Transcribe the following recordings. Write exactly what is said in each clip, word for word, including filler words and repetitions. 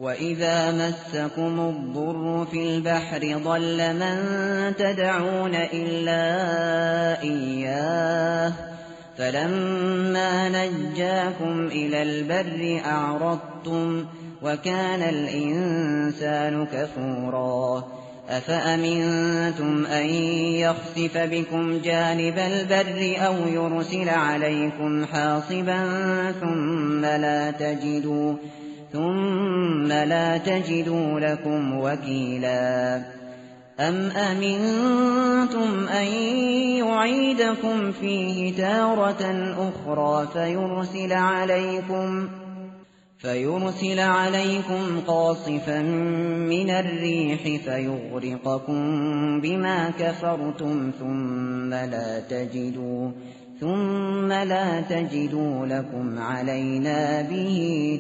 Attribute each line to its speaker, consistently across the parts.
Speaker 1: وَإِذَا مَسَّكُمُ الضُّرُّ فِي الْبَحْرِ ضَلَّ مَن تَدْعُونَ إِلَّا إِيَّاهُ فَلَمَّا نَجَّاكُمْ إِلَى الْبَرِّ أَعْرَضْتُمْ وَكَانَ الْإِنسَانُ كَفُورًا أَفَأَمِنتُمْ أَن يَخْسِفَ بِكُمْ جَانِبَ الْبَرِّ أَوْ يُرْسِلَ عَلَيْكُمْ حَاصِبًا ثُمَّ لَا تَجِدُوا ثُمَّ لَا تَجِدُوا لَكُمْ وَكِيلًا أَمْ أَمِنتُمْ أَن يُعِيدَكُمْ فِيهِ تَارَةً أُخْرَىٰ فَيُرْسِلَ عَلَيْكُمْ فَيُرْسِلَ عَلَيْكُمْ قَاصِفًا مِّنَ الرِّيحِ فَيُغْرِقَكُم بِمَا كَفَرْتُمْ ثُمَّ لَا تَجِدُوا ثُمَّ لَا تَجِدُوا لَكُمْ عَلَيْنَا بِهِ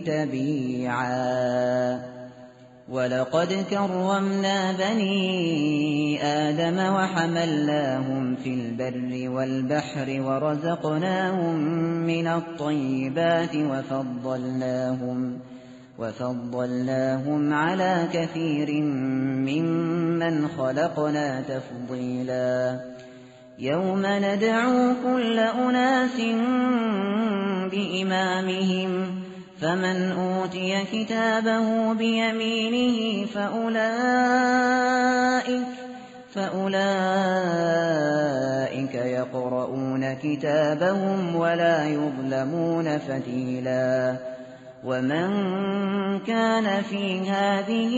Speaker 1: تَبِيعًا وَلَقَدْ كَرَّمْنَا بَنِي آدَمَ وَحَمَلْنَاهُمْ فِي الْبَرِّ وَالْبَحْرِ وَرَزَقْنَاهُم مِّنَ الطَّيِّبَاتِ وَفَضَّلْنَاهُمْ وَفَضَّلْنَاهُمْ عَلَىٰ كَثِيرٍ مِّمَّنْ خَلَقْنَا تَفْضِيلًا يَوْمَ نَدْعُو كُلَّ أُنَاسٍ بِإِمَامِهِمْ فَمَنْ أُوتِيَ كِتَابَهُ بِيَمِينِهِ فَأُولَٰئِكَ فَأُولَٰئِكَ يَقْرَءُونَ كِتَابَهُمْ وَلَا يُظْلَمُونَ فَتِيلًا وَمَن كَانَ فِي هَٰذِهِ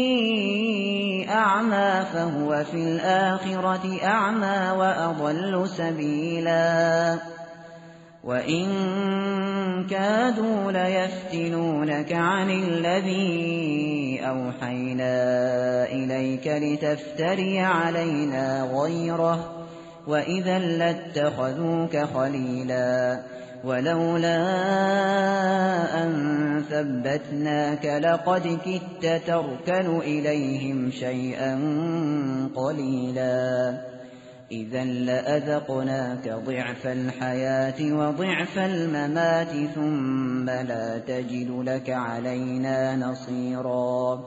Speaker 1: أَعْمَىٰ فَهُوَ فِي الْآخِرَةِ أَعْمَىٰ وَأَضَلُّ سَبِيلًا وَإِن كَادُوا لَيَفْتِنُونَكَ عَنِ الَّذِي أَوْحَيْنَا إِلَيْكَ لِتَفْتَرِيَ عَلَيْنَا غَيْرَهُ وَإِذًا لَّاتَّخَذُوكَ خَلِيلًا وَلَوْلَا أَن ثَبَّتْنَاكَ لَقَدْ كِدتَّ تَرْكَنُ إِلَيْهِمْ شَيْئًا قَلِيلًا إِذًا لَّأَذَقْنَاكَ ضِعْفَ الْحَيَاةِ وَضِعْفَ الْمَمَاتِ ثُمَّ لَا تَجِدُ لَكَ عَلَيْنَا نَصِيرًا